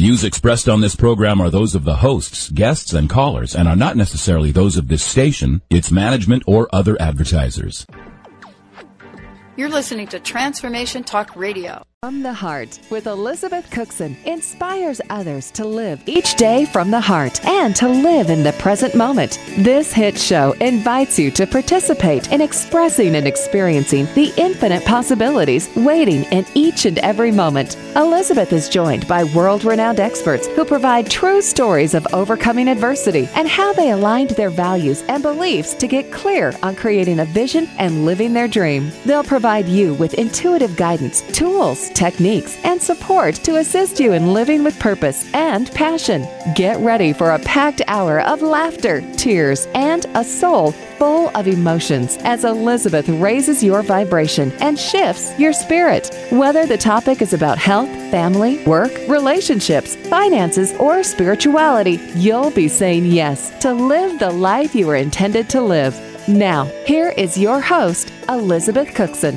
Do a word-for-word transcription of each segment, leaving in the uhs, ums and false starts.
views expressed on this program are those of the hosts, guests, and callers, and are not necessarily those of this station, its management, or other advertisers. You're listening to Transformation Talk Radio. From the Heart with Elizabeth Cookson inspires others to live each day from the heart and to live in the present moment. This hit show invites you to participate in expressing and experiencing the infinite possibilities waiting in each and every moment. Elizabeth is joined by world-renowned experts who provide true stories of overcoming adversity and how they aligned their values and beliefs to get clear on creating a vision and living their dream. They'll provide you with intuitive guidance, tools, techniques, and support to assist you in living with purpose and passion. Get ready for a packed hour of laughter, tears, and a soul full of emotions as Elizabeth raises your vibration and shifts your spirit. Whether the topic is about health, family, work, relationships, finances, or spirituality, you'll be saying yes to live the life you were intended to live. Now, here is your host, Elizabeth Cookson.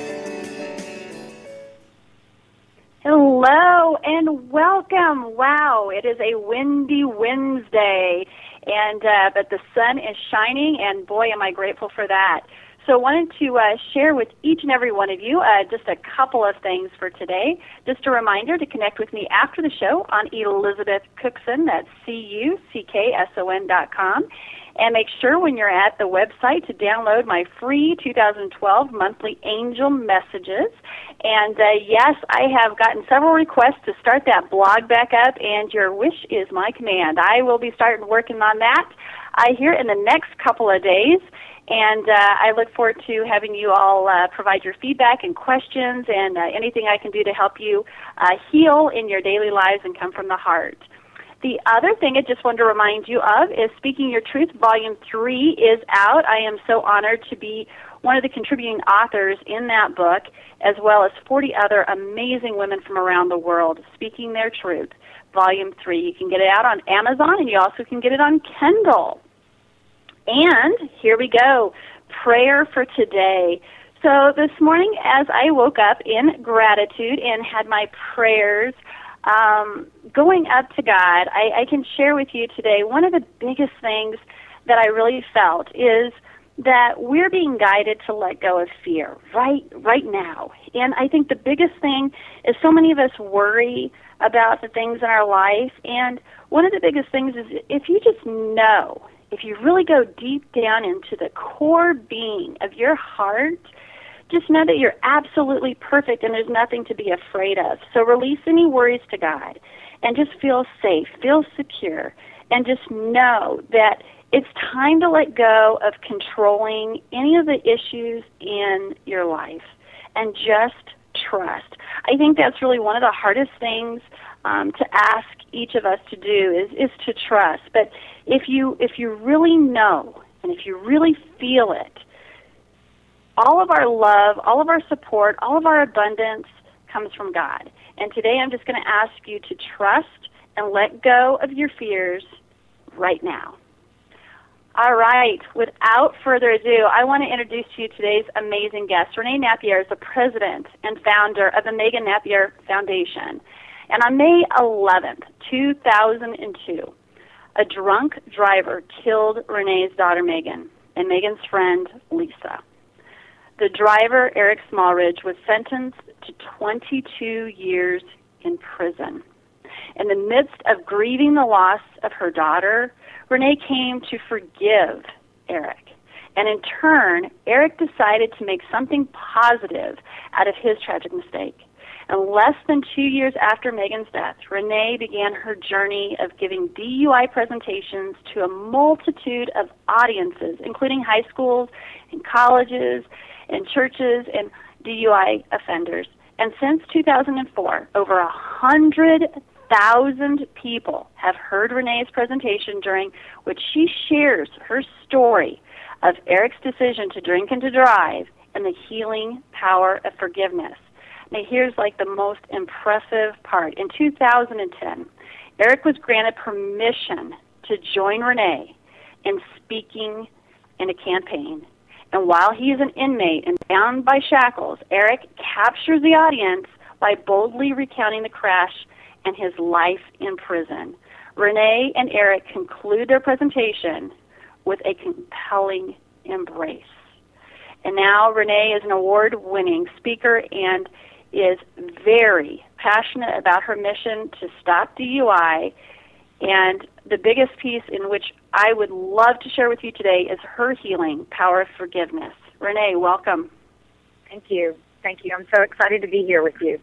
Hello and welcome. Wow, it is a windy Wednesday, and uh, but the sun is shining, and boy, am I grateful for that. So I wanted to uh, share with each and every one of you uh, just a couple of things for today. Just a reminder to connect with me after the show on Elizabeth Cookson, that's C U C K S O N dot com. And make sure when you're at the website to download my free two thousand twelve monthly angel messages. And uh, yes, I have gotten several requests to start that blog back up, and your wish is my command. I will be starting working on that I hear in the next couple of days. And uh, I look forward to having you all uh, provide your feedback and questions and uh, anything I can do to help you uh, heal in your daily lives and come from the heart. The other thing I just wanted to remind you of is Speaking Your Truth, Volume three is out. I am so honored to be one of the contributing authors in that book, as well as forty other amazing women from around the world speaking their truth, Volume three. You can get it out on Amazon, and you also can get it on Kindle. And here we go, prayer for today. So this morning as I woke up in gratitude and had my prayers Um, going up to God, I, I can share with you today one of the biggest things that I really felt is that we're being guided to let go of fear right right now. And I think the biggest thing is so many of us worry about the things in our life. And one of the biggest things is if you just know, if you really go deep down into the core being of your heart, just know that you're absolutely perfect and there's nothing to be afraid of. So release any worries to God and just feel safe, feel secure, and just know that it's time to let go of controlling any of the issues in your life and just trust. I think that's really one of the hardest things um, to ask each of us to do is, is to trust. But if you if you really know and if you really feel it, all of our love, all of our support, all of our abundance comes from God. And today I'm just going to ask you to trust and let go of your fears right now. All right, without further ado, I want to introduce to you today's amazing guest. Renee Napier is the president and founder of the Megan Napier Foundation. And on May eleventh, two thousand two, a drunk driver killed Renee's daughter Megan and Megan's friend Lisa. The driver, Eric Smallridge, was sentenced to twenty-two years in prison. In the midst of grieving the loss of her daughter, Renee came to forgive Eric. And in turn, Eric decided to make something positive out of his tragic mistake. And less than two years after Megan's death, Renee began her journey of giving D U I presentations to a multitude of audiences, including high schools and colleges and churches and D U I offenders. And since two thousand four, over one hundred thousand people have heard Renee's presentation, during which she shares her story of Eric's decision to drink and to drive and the healing power of forgiveness. Now, here's like the most impressive part. In two thousand ten, Eric was granted permission to join Renee in speaking in a campaign. And while he is an inmate and bound by shackles, Eric captures the audience by boldly recounting the crash and his life in prison. Renee and Eric conclude their presentation with a compelling embrace. And now Renee is an award-winning speaker and is very passionate about her mission to stop D U I. And the biggest piece in which I would love to share with you today is her healing power of forgiveness. Renee, welcome. Thank you. Thank you. I'm so excited to be here with you.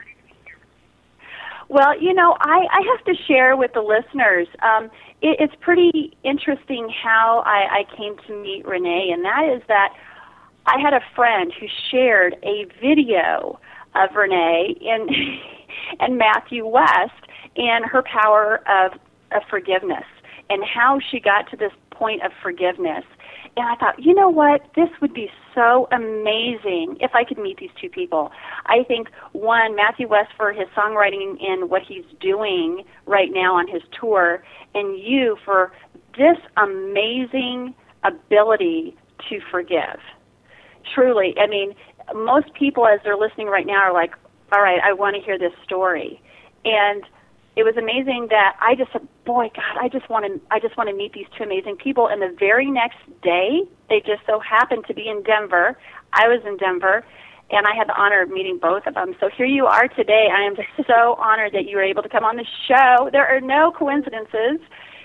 Well, you know, I, I have to share with the listeners, um, it, it's pretty interesting how I, I came to meet Renee, and that is that I had a friend who shared a video of Renee and, and Matthew West and her power of, of forgiveness and how she got to this point of forgiveness. And I thought, you know what, this would be so amazing if I could meet these two people. I think, one, Matthew West for his songwriting and what he's doing right now on his tour, and you for this amazing ability to forgive. Truly, I mean, most people as they're listening right now are like, all right, I want to hear this story. And it was amazing that I just said, boy, God, I just want to I just want to meet these two amazing people. And the very next day, they just so happened to be in Denver. I was in Denver, and I had the honor of meeting both of them. So here you are today. I am just so honored that you were able to come on the show. There are no coincidences.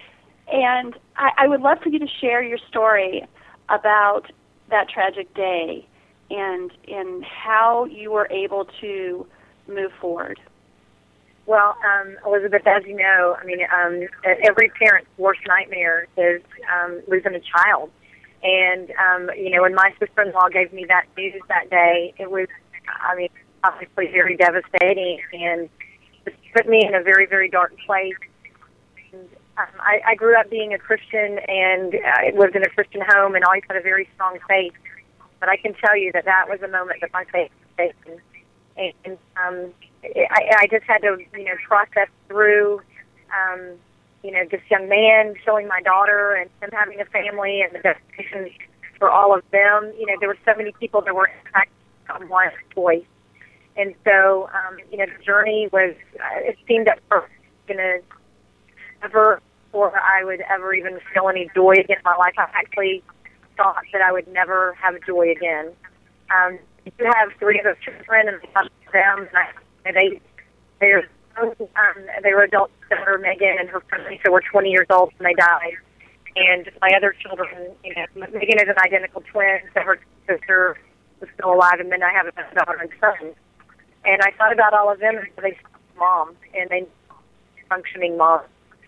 And I, I would love for you to share your story about that tragic day and, and how you were able to move forward. Well, um, Elizabeth, as you know, I mean, um, every parent's worst nightmare is um, losing a child. And, um, you know, when my sister-in-law gave me that news that day, it was, I mean, obviously very devastating and it put me in a very, very dark place. And, um, I, I grew up being a Christian and I lived in a Christian home and always had a very strong faith. But I can tell you that that was a moment that my faith was taken. And um, I, I just had to, you know, process through, um, you know, this young man killing my daughter and him having a family and the devastation for all of them. You know, there were so many people that were impacted on one choice. And so, um, you know, the journey was, uh, it seemed at first going to never, or I would ever even feel any joy again in my life. I actually thought that I would never have joy again. Um, You have three of those children, and I love them. And I, they, they're, um, they were adults. Daughter Megan and her friend Lisa were twenty years old when they died. And my other children, you know, Megan is an identical twin, so her sister was still alive, and then I have a daughter and son. And I thought about all of them, and so they mom, and they functioning mom.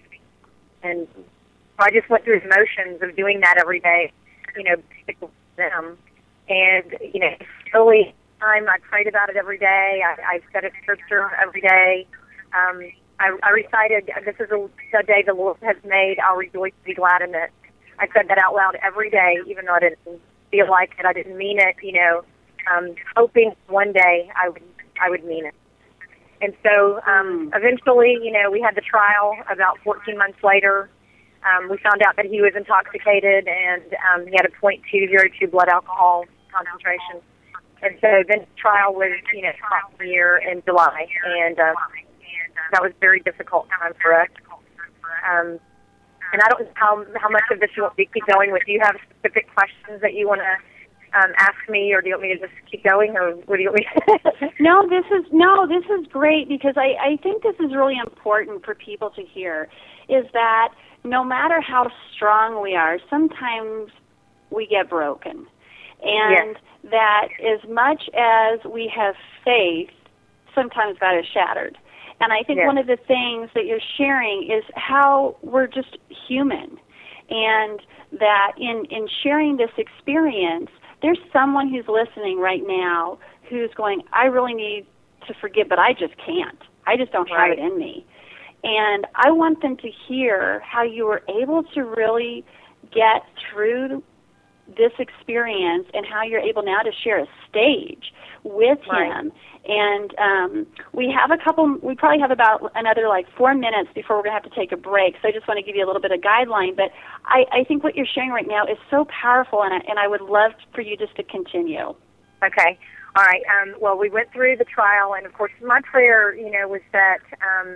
And so I just went through the motions of doing that every day, you know, with them. And, you know, slowly, time I prayed about it every day. I, I said a scripture every day. Um, I, I recited, this is a, a day the Lord has made. I'll rejoice and be glad in it. I said that out loud every day, even though I didn't feel like it. I didn't mean it, you know, um, hoping one day I would I would mean it. And so um, eventually, you know, we had the trial about fourteen months later. Um, we found out that he was intoxicated and um, he had a point two zero two blood alcohol concentration. And so then the trial was, you know, last year in July, and uh, that was a very difficult time for us. Um, and I don't know how, how much of this you want me to keep going with. Do you have specific questions that you want to um, ask me, or do you want me to just keep going, or what do you want me to No, this is, no, this is great, because I, I think this is really important for people to hear, is that no matter how strong we are, sometimes we get broken. And yes. that as much as we have faith, sometimes that is shattered. And I think yes. one of the things that you're sharing is how we're just human. And that in, in sharing this experience, there's someone who's listening right now who's going, I really need to forgive, but I just can't. I just don't right. have it in me. And I want them to hear how you were able to really get through this experience and how you're able now to share a stage with right. him. And um, we have a couple, we probably have about another like four minutes before we're going to have to take a break. So I just want to give you a little bit of guideline. But I, I think what you're sharing right now is so powerful, and I, and I would love for you just to continue. Okay. All right. Um, well, we went through the trial, and, of course, my prayer, you know, was that um,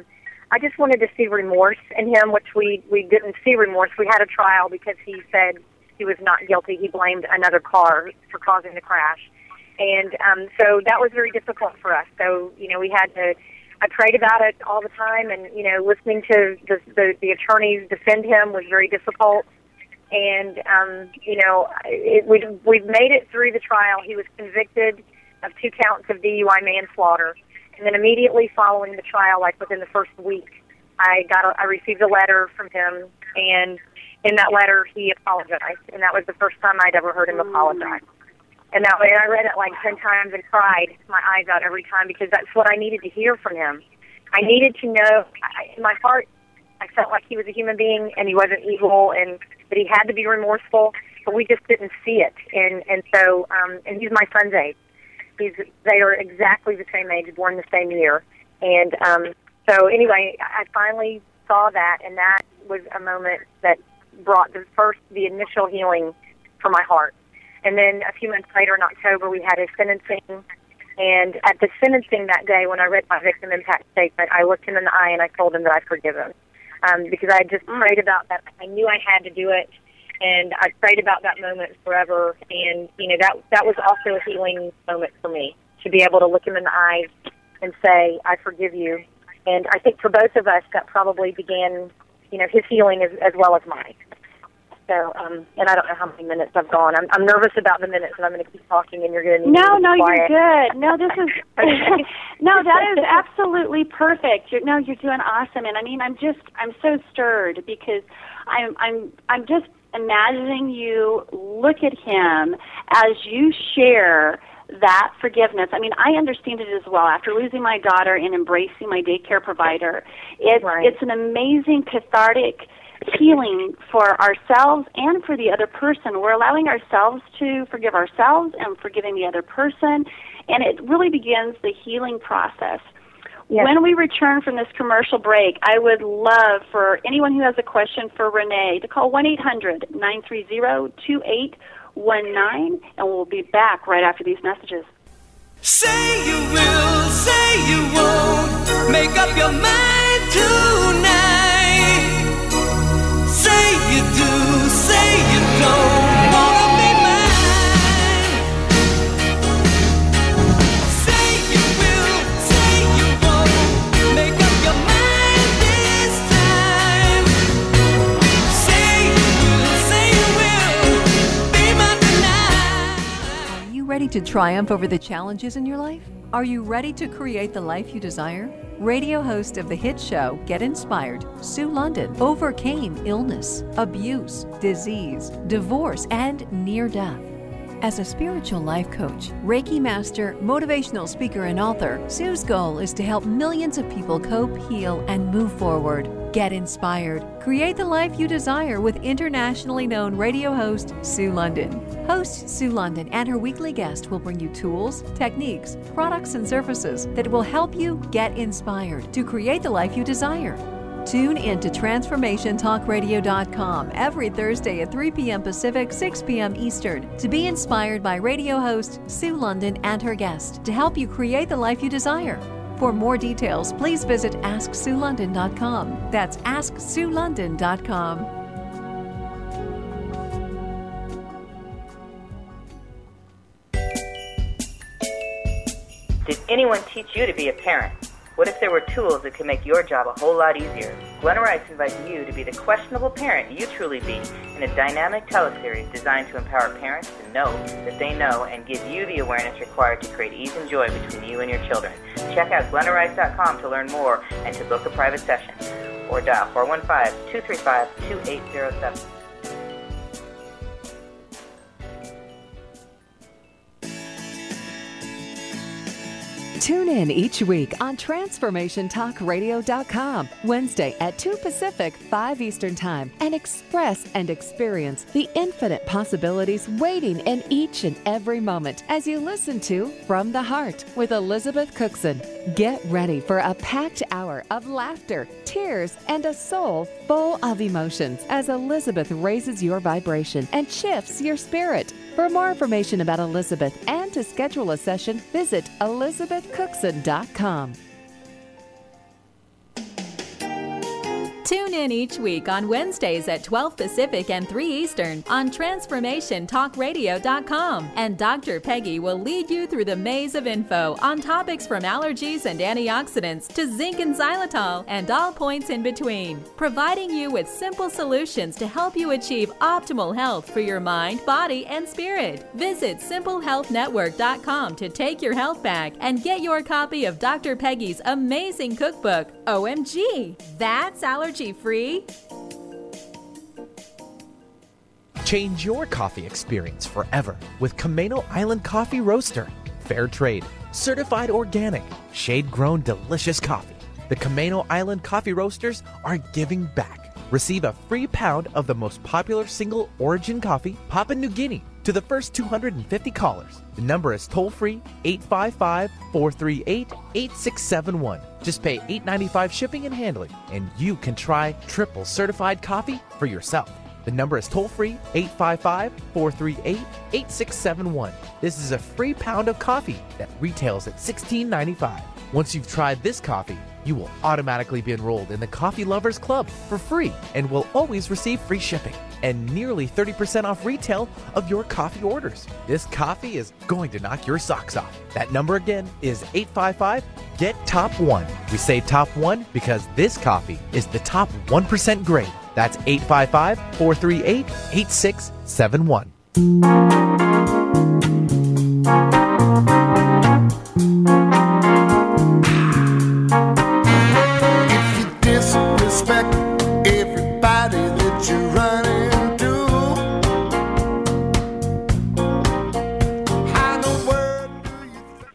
I just wanted to see remorse in him, which we, we didn't see remorse. We had a trial because he said he was not guilty. He blamed another car for causing the crash. And um, so that was very difficult for us. So, you know, we had to, I prayed about it all the time, and, you know, listening to the, the, the attorneys defend him was very difficult. And, um, you know, it, we, we've made it through the trial. He was convicted of two counts of D U I manslaughter. And then immediately following the trial, like within the first week, I got a, I received a letter from him, and in that letter he apologized, and that was the first time I'd ever heard him apologize. And that way, I read it like ten times and cried my eyes out every time, because that's what I needed to hear from him. I needed to know, I, in my heart, I felt like he was a human being and he wasn't evil, and that he had to be remorseful, but we just didn't see it. And and so, um, and he's my son's age. He's, they are exactly the same age, born the same year. And um, so anyway, I finally saw that, and that was a moment that brought the first, the initial healing for my heart. And then a few months later in October, we had his sentencing. And at the sentencing that day, when I read my victim impact statement, I looked him in the eye and I told him that I forgive him. Um, because I had just prayed about that. I knew I had to do it. And I prayed about that moment forever, and, you know, that that was also a healing moment for me, to be able to look him in the eyes and say, I forgive you. And I think for both of us, that probably began, you know, his healing as, as well as mine. So, um, and I don't know how many minutes I've gone. I'm, I'm nervous about the minutes, and I'm going to keep talking, and you're going to need No, to be no, quiet. you're good. No, this is, no, that is absolutely perfect. You're, no, you're doing awesome. And I mean, I'm just, I'm so stirred, because I'm, I'm, I'm just imagining you look at him as you share that forgiveness. I mean, I understand it as well. After losing my daughter and embracing my daycare provider, it's, Right. it's an amazing cathartic healing for ourselves and for the other person. We're allowing ourselves to forgive ourselves and forgiving the other person, and it really begins the healing process. Yes. When we return from this commercial break, I would love for anyone who has a question for Renee to call one eight hundred nine three zero two eight one nine, and we'll be back right after these messages. Say you will, say you won't, make up your mind tonight. Say you do, say you don't, wanna be mine. Say you will, say you won't, make up your mind this time. Say you will, say you will, be mine tonight. Are you ready to triumph over the challenges in your life? Are you ready to create the life you desire? Radio host of the hit show Get Inspired, Sue London, overcame illness, abuse, disease, divorce, and near death. As a spiritual life coach, Reiki master, motivational speaker, and author, Sue's goal is to help millions of people cope, heal, and move forward. Get inspired. Create the life you desire with internationally known radio host Sue London. Host Sue London and her weekly guest will bring you tools, techniques, products, and services that will help you get inspired to create the life you desire. Tune in to transformation talk radio dot com every Thursday at three p.m. Pacific, six p.m. Eastern to be inspired by radio host Sue London and her guest to help you create the life you desire. For more details, please visit ask sue london dot com. That's ask sue london dot com. Did anyone teach you to be a parent? What if there were tools that could make your job a whole lot easier? Glenna Rice invites you to be the questionable parent you truly be in a dynamic teleseries designed to empower parents to know that they know and give you the awareness required to create ease and joy between you and your children. Check out glenna rice dot com to learn more and to book a private session. Or dial four one five, two three five, two eight zero seven. Tune in each week on transformation talk radio dot com, Wednesday at two Pacific, five Eastern Time, and express and experience the infinite possibilities waiting in each and every moment as you listen to From the Heart with Elizabeth Cookson. Get ready for a packed hour of laughter, tears, and a soul full of emotions as Elizabeth raises your vibration and shifts your spirit. For more information about Elizabeth and to schedule a session, visit elizabeth cookson dot com. Tune in each week on Wednesdays at twelve Pacific and three Eastern on Transformation Talk Radio dot com, and Doctor Peggy will lead you through the maze of info on topics from allergies and antioxidants to zinc and xylitol and all points in between, providing you with simple solutions to help you achieve optimal health for your mind, body, and spirit. Visit simple health network dot com to take your health back and get your copy of Doctor Peggy's amazing cookbook. O M G, that's allergy-free. Change your coffee experience forever with Camano Island Coffee Roaster. Fair trade, certified organic, shade-grown delicious coffee. The Camano Island Coffee Roasters are giving back. Receive a free pound of the most popular single origin coffee, Papua New Guinea, to the first two hundred fifty callers. The number is toll-free eight five five, four three eight, eight six seven one. Just pay eight dollars and ninety-five cents shipping and handling, and you can try triple certified coffee for yourself. The number is toll-free eight five five, four three eight, eight six seven one. This is a free pound of coffee that retails at sixteen ninety-five. Once you've tried this coffee, you will automatically be enrolled in the Coffee Lovers Club for free and will always receive free shipping and nearly thirty percent off retail of your coffee orders. This coffee is going to knock your socks off. That number again is eight five five, get top one. We say top one because this coffee is the top one percent grade. That's eight five five, four three eight, eight six seven one. Disrespect everybody that you run into. How in the world do you think?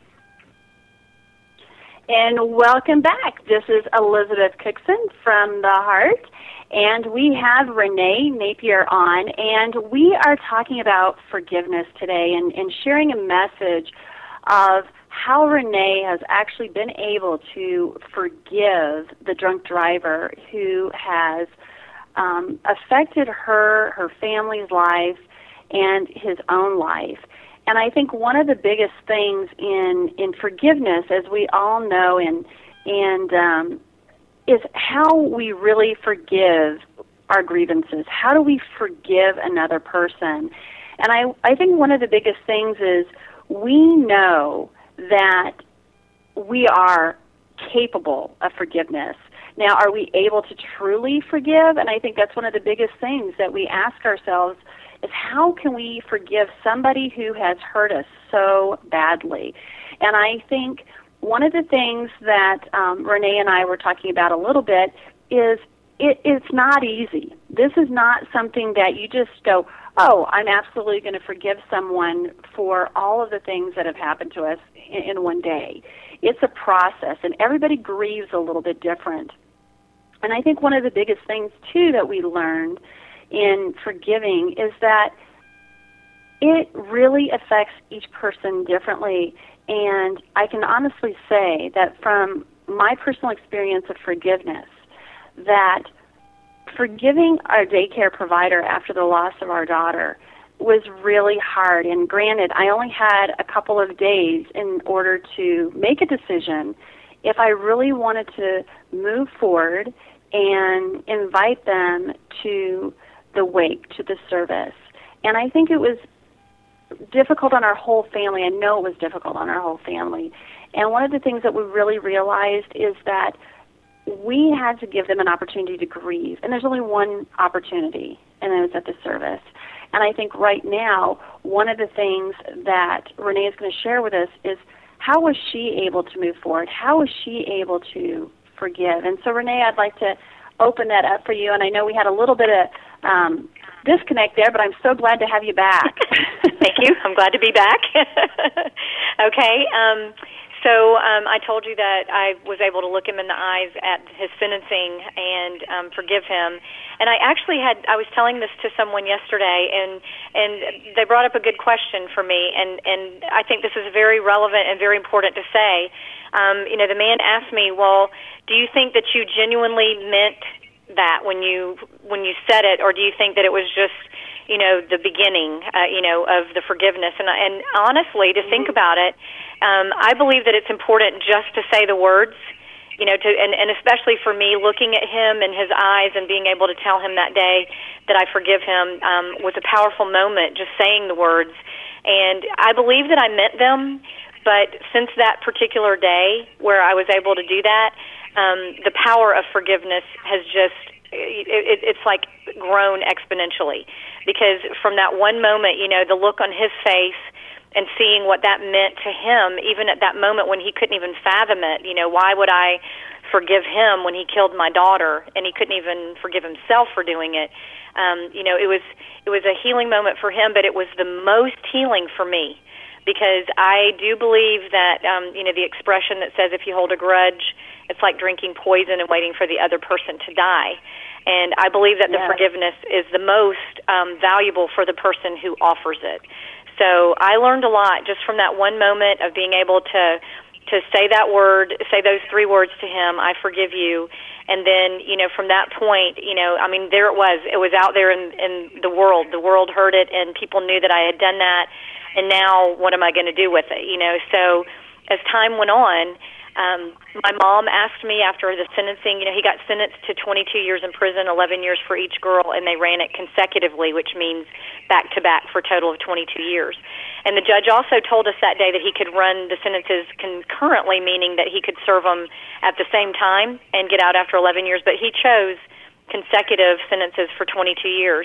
And welcome back. This is Elizabeth Cookson from The Heart, and we have Renee Napier on, and we are talking about forgiveness today and, and sharing a message of how Renee has actually been able to forgive the drunk driver who has um, affected her, her family's life, and his own life. And I think one of the biggest things in, in forgiveness, as we all know, and, and um, is how we really forgive our grievances. How do we forgive another person? And I, I think one of the biggest things is we know that we are capable of forgiveness. Now, are we able to truly forgive? And I think that's one of the biggest things that we ask ourselves is how can we forgive somebody who has hurt us so badly? And I think one of the things that um, Renee and I were talking about a little bit is it, it's not easy. This is not something that you just go, oh, I'm absolutely going to forgive someone for all of the things that have happened to us in, in one day. It's a process, and everybody grieves a little bit different. And I think one of the biggest things, too, that we learned in forgiving is that it really affects each person differently. And I can honestly say that from my personal experience of forgiveness, that forgiving our daycare provider after the loss of our daughter was really hard. And granted, I only had a couple of days in order to make a decision if I really wanted to move forward and invite them to the wake, to the service. And I think it was difficult on our whole family. I know it was difficult on our whole family. And one of the things that we really realized is that we had to give them an opportunity to grieve. And there's only one opportunity, and it was at the service. And I think right now, one of the things that Renee is going to share with us is how was she able to move forward? How was she able to forgive? And so, Renee, I'd like to open that up for you. And I know we had a little bit of um, disconnect there, but I'm so glad to have you back. Thank you. I'm glad to be back. Okay. Um, so um, I told you that I was able to look him in the eyes at his sentencing and um, forgive him. And I actually had, I was telling this to someone yesterday, and, and they brought up a good question for me, and, and I think this is very relevant and very important to say. Um, you know, the man asked me, well, do you think that you genuinely meant that when you when you said it, or do you think that it was just, you know, the beginning, uh, you know, of the forgiveness? And, and honestly, to think about it, um, I believe that it's important just to say the words you know, to and, and especially for me, looking at him in his eyes and being able to tell him that day that I forgive him um, was a powerful moment, just saying the words. And I believe that I meant them, but since that particular day where I was able to do that, um, the power of forgiveness has just, it, it, it's like grown exponentially. Because from that one moment, you know, the look on his face, and seeing what that meant to him, even at that moment when he couldn't even fathom it. You know, why would I forgive him when he killed my daughter, and he couldn't even forgive himself for doing it? Um, you know, it was it was a healing moment for him, but it was the most healing for me, because I do believe that, um, you know, the expression that says if you hold a grudge, it's like drinking poison and waiting for the other person to die. And I believe that the Yes. forgiveness is the most um, valuable for the person who offers it. So I learned a lot just from that one moment of being able to to say that word, say those three words to him, I forgive you. And then, you know, from that point, you know, I mean, there it was. It was out there in, in the world. The world heard it, and people knew that I had done that. And now what am I going to do with it, you know? So as time went on, Um, my mom asked me after the sentencing, you know, he got sentenced to twenty-two years in prison, eleven years for each girl, and they ran it consecutively, which means back-to-back for a total of twenty-two years. And the judge also told us that day that he could run the sentences concurrently, meaning that he could serve them at the same time and get out after eleven years, but he chose consecutive sentences for twenty-two years.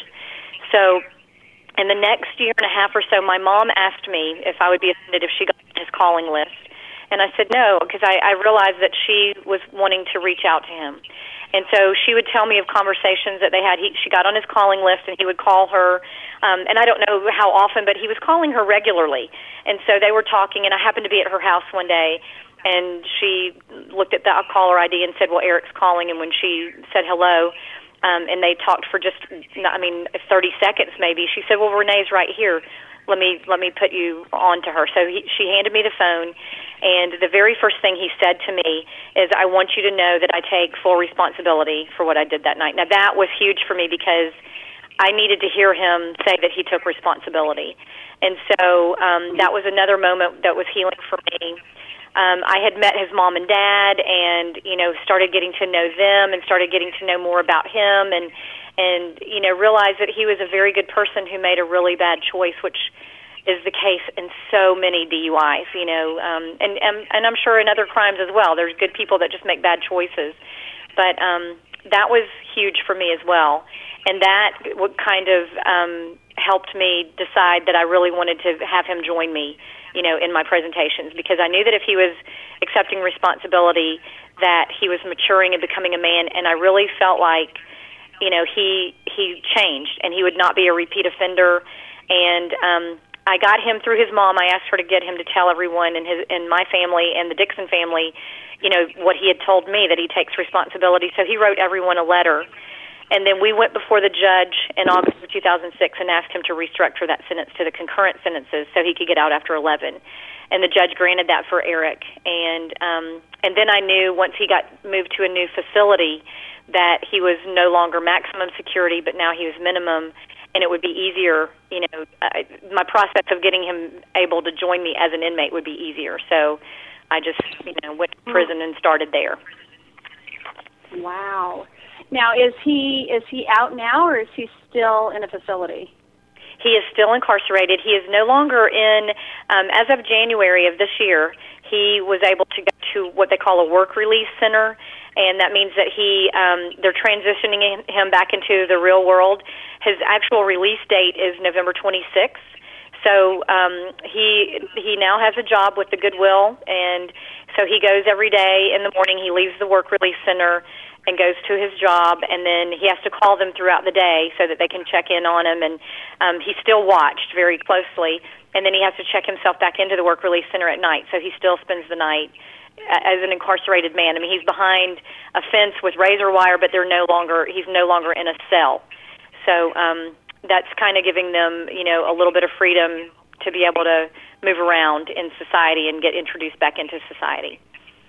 So in the next year and a half or so, my mom asked me if I would be offended if she got on his calling list. And I said no, because I, I realized that she was wanting to reach out to him. And so she would tell me of conversations that they had. He, she got on his calling list, and he would call her. Um, and I don't know how often, but he was calling her regularly. And so they were talking, and I happened to be at her house one day, and she looked at the caller I D and said, well, Eric's calling. And when she said hello, um, and they talked for just, I mean, thirty seconds maybe, she said, well, Renee's right here. Let me let me put you on to her. So he, she handed me the phone, and the very first thing he said to me is, I want you to know that I take full responsibility for what I did that night. Now, that was huge for me because I needed to hear him say that he took responsibility. And so um, that was another moment that was healing for me. Um, I had met his mom and dad and, you know, started getting to know them and started getting to know more about him and, and you know, realized that he was a very good person who made a really bad choice, which is the case in so many D U Is, you know, um, and, and, and I'm sure in other crimes as well. There's good people that just make bad choices. But um, that was huge for me as well. And that what kind of um, helped me decide that I really wanted to have him join me, you know, in my presentations, because I knew that if he was accepting responsibility, that he was maturing and becoming a man, and I really felt like, you know, he he changed, and he would not be a repeat offender. And um, I got him through his mom. I asked her to get him to tell everyone in his in my family and the Dixon family, you know, what he had told me, that he takes responsibility. So he wrote everyone a letter. And then we went before the judge in August of two thousand six and asked him to restructure that sentence to the concurrent sentences so he could get out after eleven. And the judge granted that for Eric. And um, and then I knew once he got moved to a new facility that he was no longer maximum security, but now he was minimum, and it would be easier, you know, uh, my process of getting him able to join me as an inmate would be easier. So I just, you know, went to prison and started there. Wow. Now, is he is he out now, or is he still in a facility? He is still incarcerated. He is no longer in, um, as of January of this year, he was able to go to what they call a work release center, and that means that he um, they're transitioning him back into the real world. His actual release date is November twenty-sixth. So um, he he now has a job with the Goodwill, and so he goes every day in the morning. He leaves the work release center and goes to his job, and then he has to call them throughout the day so that they can check in on him, and um, he's still watched very closely, and then he has to check himself back into the work release center at night, so he still spends the night as an incarcerated man. I mean, he's behind a fence with razor wire, but they're no longer, he's no longer in a cell. So um, that's kind of giving them, you know, a little bit of freedom to be able to move around in society and get introduced back into society.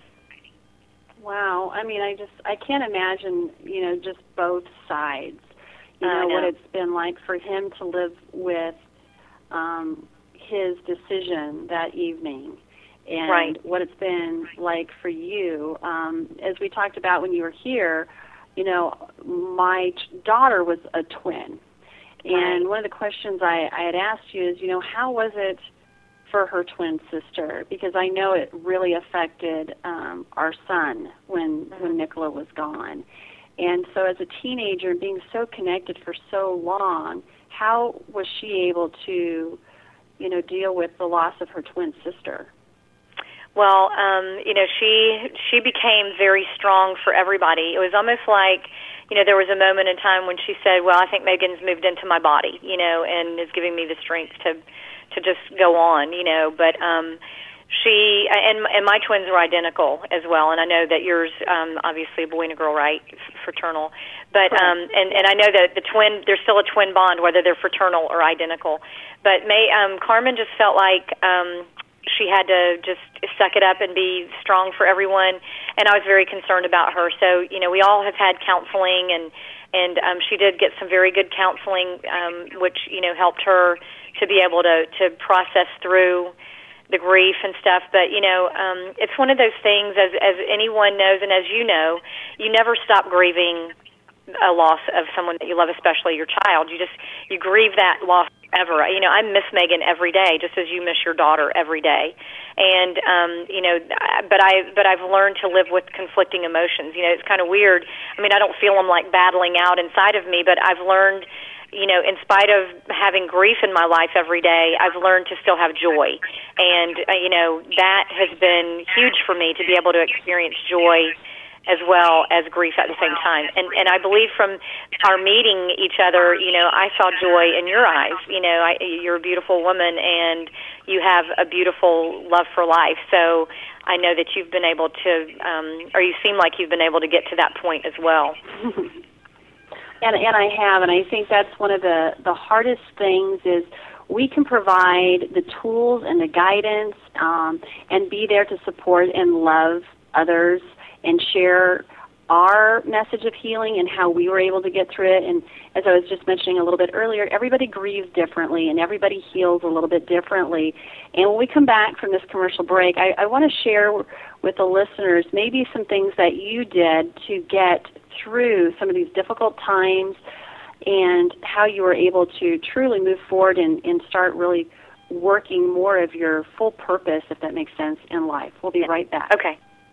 Wow. I mean, I just, I can't imagine, you know, just both sides, you know, I know. what it's been like for him to live with um, his decision that evening and Right. what it's been like for you. Um, as we talked about when you were here, you know, my t- daughter was a twin. And Right. one of the questions I, I had asked you is, you know, how was it for her twin sister? Because I know it really affected um, our son when Mm-hmm. when Nicola was gone. And so as a teenager, being so connected for so long, how was she able to, you know, deal with the loss of her twin sister? Well, um, you know, she she became very strong for everybody. It was almost like, you know, there was a moment in time when she said, well, I think Megan's moved into my body, you know, and is giving me the strength to to just go on, you know. But um, she, and, and my twins were identical as well, and I know that yours, um, obviously a boy and a girl, right, fraternal. But, um, and, and I know that the twin, there's still a twin bond, whether they're fraternal or identical. But May, um, Carmen just felt like um, she had to just suck it up and be strong for everyone, and I was very concerned about her. So, you know, we all have had counseling, and and um, she did get some very good counseling, um, which, you know, helped her to be able to, to process through the grief and stuff. But, you know, um, it's one of those things, as, as anyone knows and as you know, you never stop grieving a loss of someone that you love, especially your child. You just, you grieve that loss ever. You know, I miss Megan every day, just as you miss your daughter every day. And, um, you know, but, I, but I've learned to live with conflicting emotions. You know, it's kind of weird. I mean, I don't feel them like battling out inside of me, but I've learned, you know, in spite of having grief in my life every day, I've learned to still have joy. And, uh, you know, that has been huge for me, to be able to experience joy as well as grief at the same time. And and I believe from our meeting each other, you know, I saw joy in your eyes. You know, I, you're a beautiful woman, and you have a beautiful love for life. So I know that you've been able to, um, or you seem like you've been able to get to that point as well. And and I have, and I think that's one of the, the hardest things is we can provide the tools and the guidance um, and be there to support and love others and share our message of healing and how we were able to get through it. And as I was just mentioning a little bit earlier, everybody grieves differently and everybody heals a little bit differently. And when we come back from this commercial break, I, I want to share with the listeners maybe some things that you did to get through some of these difficult times and how you were able to truly move forward and, and start really working more of your full purpose, if that makes sense, in life. We'll be right back. Okay.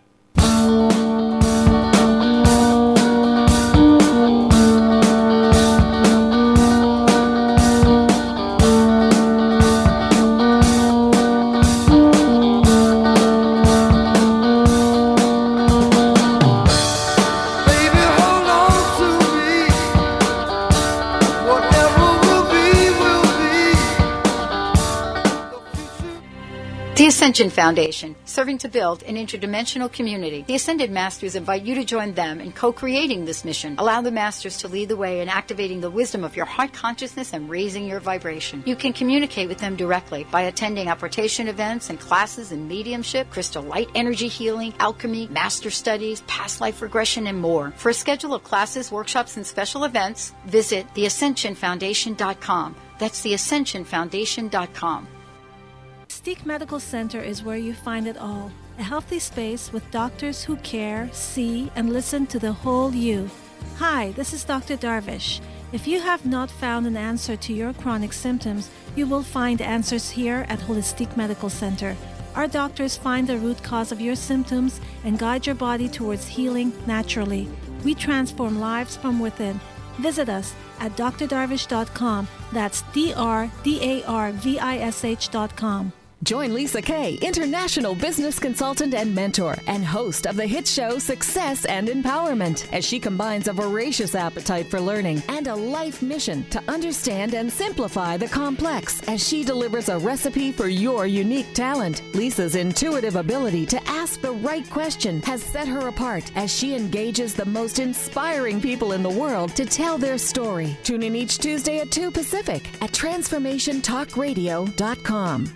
The Ascension Foundation, serving to build an interdimensional community. The Ascended Masters invite you to join them in co-creating this mission. Allow the Masters to lead the way in activating the wisdom of your heart consciousness and raising your vibration. You can communicate with them directly by attending apportation events and classes in mediumship, crystal light energy healing, alchemy, master studies, past life regression, and more. For a schedule of classes, workshops, and special events, visit the ascension foundation dot com. That's the ascension foundation dot com. Mystique Medical Center is where you find it all. A healthy space with doctors who care, see, and listen to the whole you. Hi, this is Doctor Darvish. If you have not found an answer to your chronic symptoms, you will find answers here at Holistic Medical Center. Our doctors find the root cause of your symptoms and guide your body towards healing naturally. We transform lives from within. Visit us at d r darvish dot com. That's D R D A R V I S H dot com. Join Lisa Kay, international business consultant and mentor, and host of the hit show Success and Empowerment, as she combines a voracious appetite for learning and a life mission to understand and simplify the complex, as she delivers a recipe for your unique talent. Lisa's intuitive ability to ask the right question has set her apart as she engages the most inspiring people in the world to tell their story. Tune in each Tuesday at two Pacific at transformation talk radio dot com.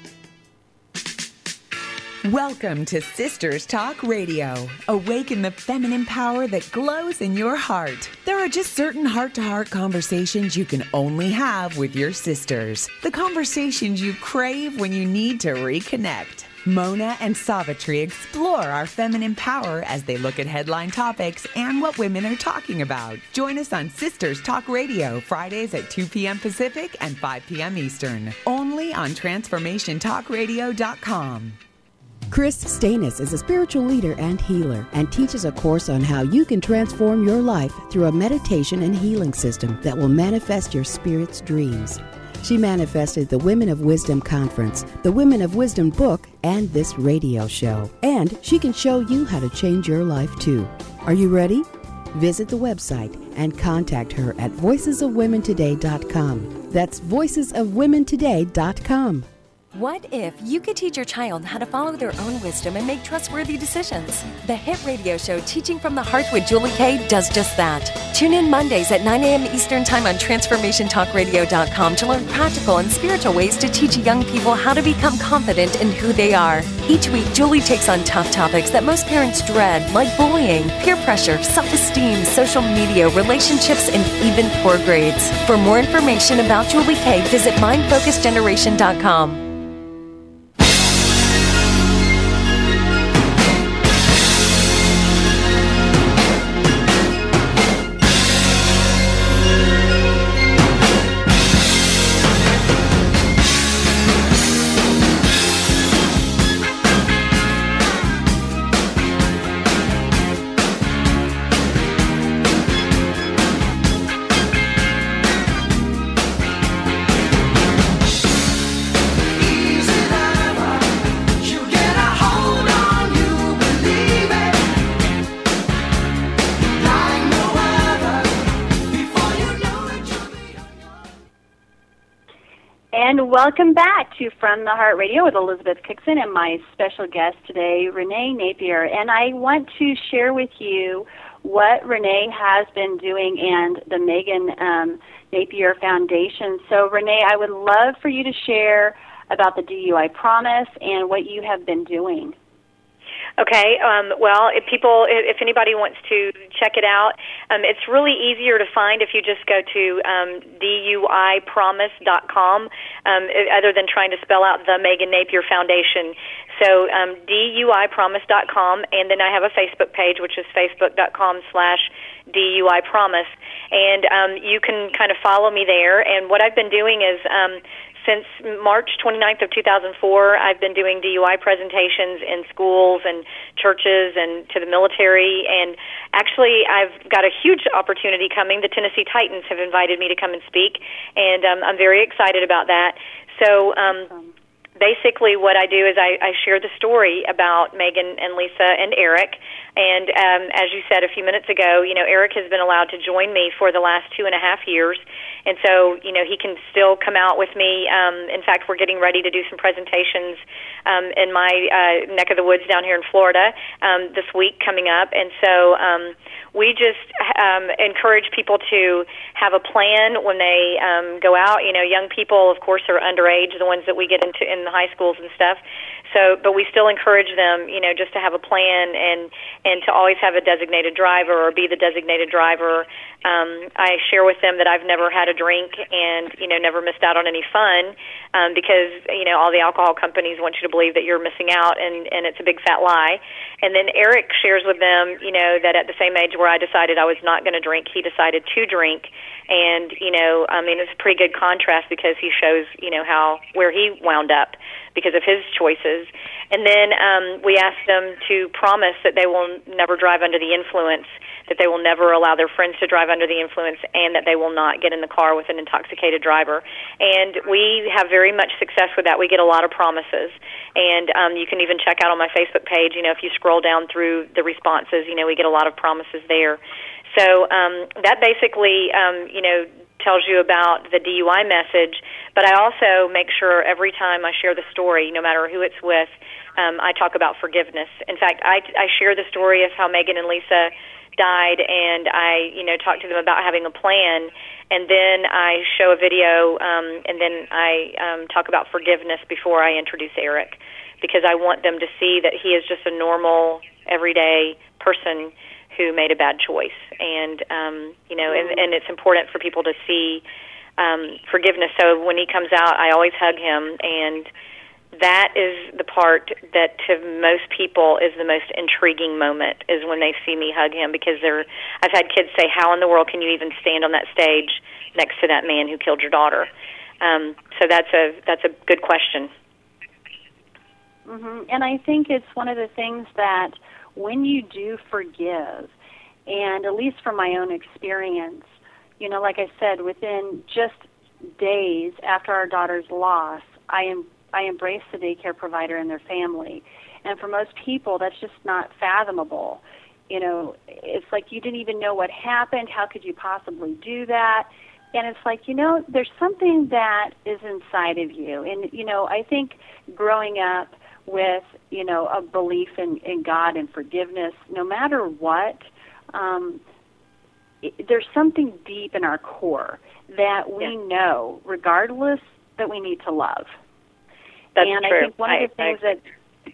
Welcome to Sisters Talk Radio. Awaken the feminine power that glows in your heart. There are just certain heart-to-heart conversations you can only have with your sisters. The conversations you crave when you need to reconnect. Mona and Savitri explore our feminine power as they look at headline topics and what women are talking about. Join us on Sisters Talk Radio, Fridays at two p.m. Pacific and five p.m. Eastern, only on transformation talk radio dot com. Chris Stanis is a spiritual leader and healer and teaches a course on how you can transform your life through a meditation and healing system that will manifest your spirit's dreams. She manifested the Women of Wisdom Conference, the Women of Wisdom book, and this radio show. And she can show you how to change your life too. Are you ready? Visit the website and contact her at voices of women today dot com. That's voices of women today dot com. What if you could teach your child how to follow their own wisdom and make trustworthy decisions? The hit radio show Teaching from the Heart with Julie Kay does just that. Tune in Mondays at nine a.m. Eastern Time on transformation talk radio dot com to learn practical and spiritual ways to teach young people how to become confident in who they are. Each week, Julie takes on tough topics that most parents dread, like bullying, peer pressure, self-esteem, social media, relationships, and even poor grades. For more information about Julie Kay, visit mind focus generation dot com. And welcome back to From the Heart Radio with Elizabeth Cookson and my special guest today, Renee Napier. And I want to share with you what Renee has been doing and the Megan um, Napier Foundation. So, Renee, I would love for you to share about the D U I Promise and what you have been doing. Okay, um, well, if people, if anybody wants to check it out, um, it's really easier to find if you just go to um, D U I promise dot com, um, other than trying to spell out the Megan Napier Foundation. So um, D U I promise dot com, and then I have a Facebook page, which is facebook dot com slash D U I Promise, and um, you can kind of follow me there. And what I've been doing is, um, since March twenty-ninth of two thousand four, I've been doing D U I presentations in schools and churches and to the military, and actually I've got a huge opportunity coming. The Tennessee Titans have invited me to come and speak, and um, I'm very excited about that. So um, basically what I do is I, I share the story about Megan and Lisa and Eric, and um, as you said a few minutes ago, you know, Eric has been allowed to join me for the last two and a half years. And so, you know, he can still come out with me. Um, in fact, we're getting ready to do some presentations um, in my uh, neck of the woods down here in Florida um, this week coming up. And so um, we just um, encourage people to have a plan when they um, go out. You know, young people, of course, are underage, the ones that we get into in the high schools and stuff. So, but we still encourage them, you know, just to have a plan and and to always have a designated driver or be the designated driver. Um, I share with them that I've never had a drink and, you know, never missed out on any fun um, because, you know, all the alcohol companies want you to believe that you're missing out, and, and it's a big fat lie. And then Eric shares with them, you know, that at the same age where I decided I was not going to drink, he decided to drink. And, you know, I mean, it's a pretty good contrast because he shows, you know, how, where he wound up because of his choices. And then um, we asked them to promise that they will never drive under the influence, that they will never allow their friends to drive under the influence, and that they will not get in the car with an intoxicated driver. And we have very much success with that. We get a lot of promises. And um, you can even check out on my Facebook page, you know, if you scroll down through the responses, you know, we get a lot of promises there. So um, that basically, um, you know, tells you about the D U I message, but I also make sure every time I share the story, no matter who it's with, um, I talk about forgiveness. In fact, I, I share the story of how Megan and Lisa died, and I, you know, talk to them about having a plan, and then I show a video, um, and then I um, talk about forgiveness before I introduce Eric, because I want them to see that he is just a normal, everyday person who made a bad choice. And, um, you know, and, and it's important for people to see um, forgiveness. So when he comes out, I always hug him, and that is the part that to most people is the most intriguing moment, is when they see me hug him, because they're, I've had kids say, how in the world can you even stand on that stage next to that man who killed your daughter? Um, so that's a that's a good question. Mm-hmm. And I think it's one of the things that when you do forgive, and at least from my own experience, you know, like I said, within just days after our daughter's loss, I am I embrace the daycare provider and their family. And for most people, that's just not fathomable. You know, it's like you didn't even know what happened. How could you possibly do that? And it's like, you know, there's something that is inside of you. And, you know, I think growing up with, you know, a belief in, in God and forgiveness, no matter what, um, it, there's something deep in our core that we yeah. know, regardless, that we need to love. That's and true. I think one of the I, things I, that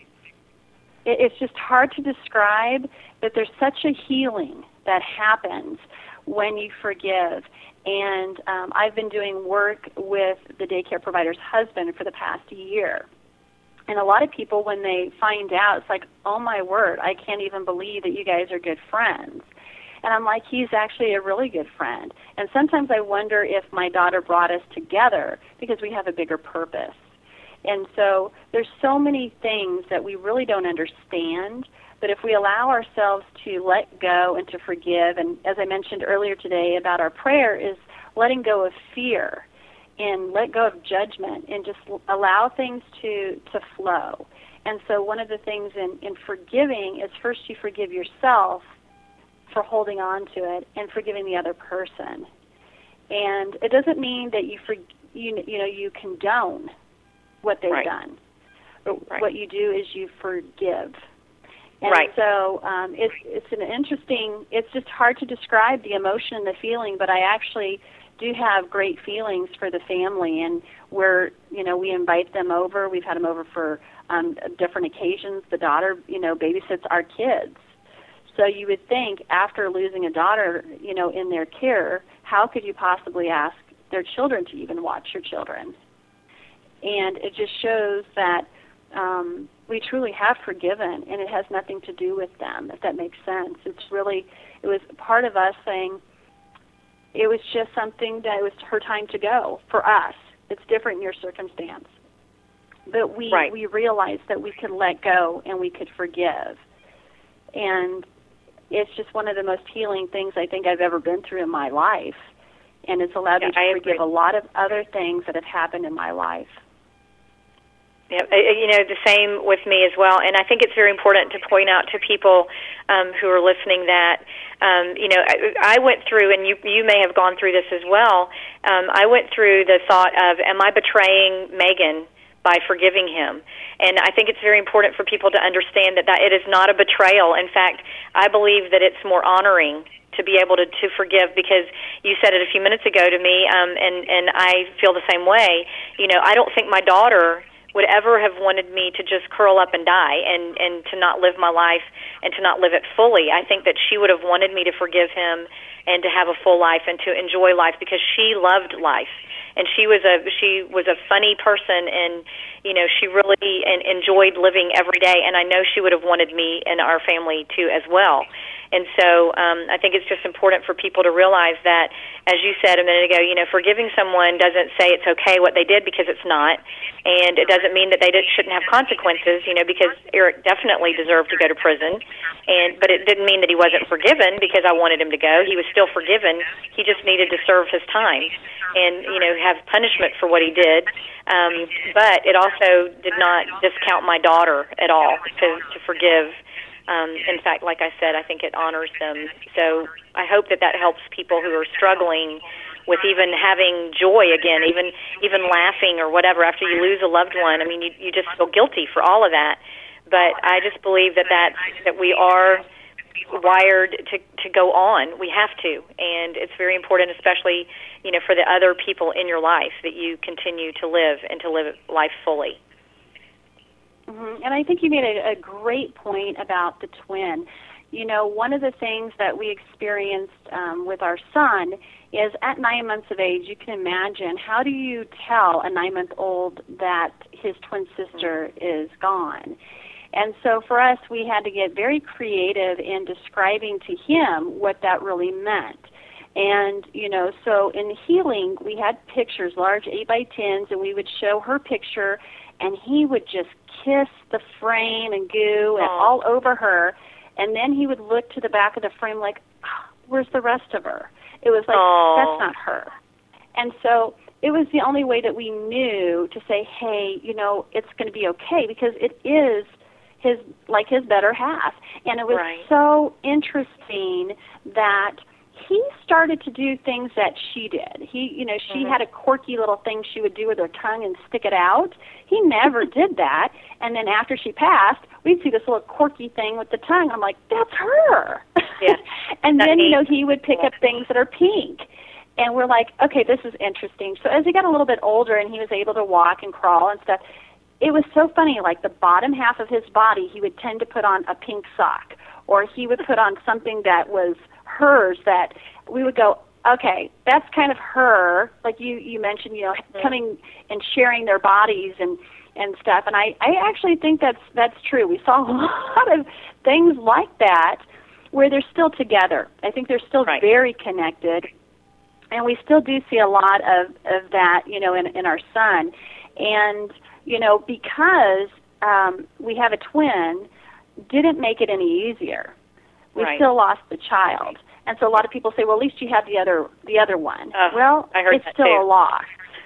it, it's just hard to describe, but there's such a healing that happens when you forgive. And um, I've been doing work with the daycare provider's husband for the past year. And a lot of people, when they find out, it's like, oh, my word, I can't even believe that you guys are good friends. And I'm like, he's actually a really good friend. And sometimes I wonder if my daughter brought us together because we have a bigger purpose. And so there's so many things that we really don't understand, but if we allow ourselves to let go and to forgive, and as I mentioned earlier today about our prayer, is letting go of fear and let go of judgment and just allow things to, to flow. And so one of the things in, in forgiving is first you forgive yourself for holding on to it and forgiving the other person. And it doesn't mean that you for, you, you know you condone what they've right. done. But right. what you do is you forgive. And right. so um, it's it's an interesting. It's just hard to describe the emotion and the feeling, but I actually do have great feelings for the family, and we're you know we invite them over. We've had them over for um, different occasions. The daughter you know babysits our kids. So you would think after losing a daughter, you know, in their care, how could you possibly ask their children to even watch your children? And it just shows that um, we truly have forgiven, and it has nothing to do with them, if that makes sense. It's really, it was part of us saying it was just something that it was her time to go for us. It's different in your circumstance. But we, right. we realized that we could let go and we could forgive. And it's just one of the most healing things I think I've ever been through in my life. And it's allowed yeah, me to I forgive agree. a lot of other things that have happened in my life. Yeah, you know, the same with me as well. And I think it's very important to point out to people um, who are listening that, um, you know, I, I went through, and you you may have gone through this as well, um, I went through the thought of, am I betraying Megan by forgiving him? And I think it's very important for people to understand that, that it is not a betrayal. In fact, I believe that it's more honoring to be able to, to forgive, because you said it a few minutes ago to me, um, and, and I feel the same way. You know, I don't think my daughter would ever have wanted me to just curl up and die and, and to not live my life and to not live it fully. I think that she would have wanted me to forgive him and to have a full life and to enjoy life, because she loved life. And she was a she was a funny person, and you know she really en- enjoyed living every day. And I know she would have wanted me and our family to as well. And so um, I think it's just important for people to realize that, as you said a minute ago, you know, forgiving someone doesn't say it's okay what they did, because it's not, and it doesn't mean that they did, shouldn't have consequences. You know, because Eric definitely deserved to go to prison, and but it didn't mean that he wasn't forgiven because I wanted him to go. He was still forgiven. He just needed to serve his time, and you know, have punishment for what he did. Um, but it also did not discount my daughter at all to to forgive. Um, in fact, like I said, I think it honors them. So I hope that that helps people who are struggling with even having joy again, even even laughing or whatever after you lose a loved one. I mean, you, you just feel guilty for all of that. But I just believe that that's, that we are wired to to go on. We have to, and it's very important, especially you know for the other people in your life, that you continue to live and to live life fully. Mm-hmm. And I think you made a, a great point about the twin. You know, one of the things that we experienced um, with our son is at nine months of age, you can imagine, how do you tell a nine-month-old that his twin sister is gone? And so for us, we had to get very creative in describing to him what that really meant. And, you know, so in healing, we had pictures, large eight by tens, and we would show her picture, and he would just kiss the frame and goo and all over her. And then he would look to the back of the frame like, oh, where's the rest of her? It was like, Aww. That's not her. And so it was the only way that we knew to say, hey, you know, it's going to be okay, because it is his, like his better half. And it was Right. so interesting that he started to do things that she did. He, you know, she Mhm. had a quirky little thing she would do with her tongue and stick it out. He never did that. And then after she passed, we'd see this little quirky thing with the tongue. I'm like, that's her. Yeah. And That's then, you neat. know, he would pick up things that are pink. And we're like, okay, this is interesting. So as he got a little bit older and he was able to walk and crawl and stuff, it was so funny. Like the bottom half of his body, he would tend to put on a pink sock, or he would put on something that was hers, that we would go, okay, that's kind of her. Like you, you mentioned, you know, coming and sharing their bodies and, and stuff. And I, I actually think that's that's true. We saw a lot of things like that where they're still together. I think they're still Right. very connected. And we still do see a lot of, of that, you know, in, in our son. And, you know, because um, we have a twin, didn't make it any easier. We Right. still lost the child. And so a lot of people say, well, at least you have the other the other one. Oh, well, I heard it's that still too. a loss.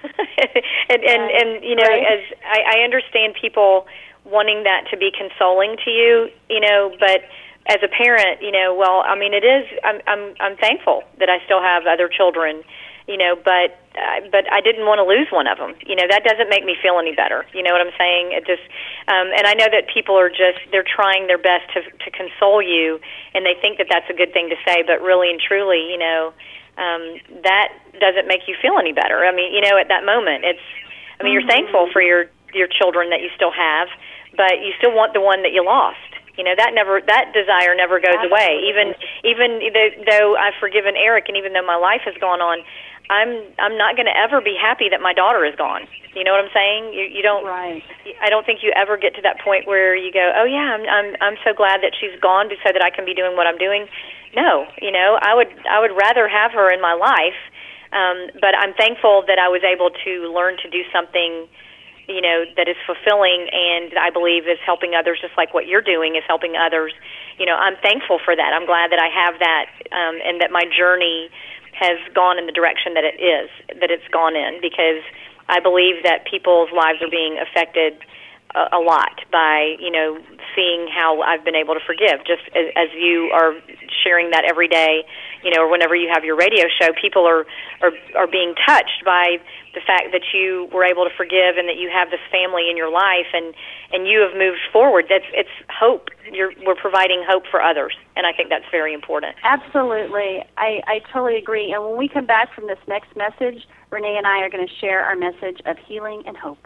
and, and and you know, Right. as I, I understand people wanting that to be consoling to you, you know, but as a parent, you know, well, I mean, it is. I'm I'm I'm thankful that I still have other children, you know, but uh, but I didn't want to lose one of them. You know, that doesn't make me feel any better. You know what I'm saying? It just, um, and I know that people are just they're trying their best to to console you, and they think that that's a good thing to say, but really and truly, you know. Um, that doesn't make you feel any better. I mean, you know, at that moment, it's. I mean, you're Mhm. thankful for your your children that you still have, but you still want the one that you lost. You know, that never that desire never goes away. Even even though, though I've forgiven Eric, and even though my life has gone on, I'm I'm not going to ever be happy that my daughter is gone. You know what I'm saying? You you don't. Right. I don't think you ever get to that point where you go, oh yeah, I'm I'm I'm so glad that she's gone, so that I can be doing what I'm doing. No, you know, I would I would rather have her in my life, um, but I'm thankful that I was able to learn to do something, you know, that is fulfilling, and I believe is helping others, just like what you're doing is helping others. You know, I'm thankful for that. I'm glad that I have that, um, and that my journey has gone in the direction that it is, that it's gone in, because I believe that people's lives are being affected a, a lot by, you know, seeing how I've been able to forgive. Just as, as you are sharing that every day, you know, or whenever you have your radio show, people are, are, are being touched by the fact that you were able to forgive and that you have this family in your life, and, and you have moved forward. That's it's hope. You're, we're providing hope for others, and I think that's very important. Absolutely. I, I totally agree. And when we come back from this next message, Renee and I are going to share our message of healing and hope.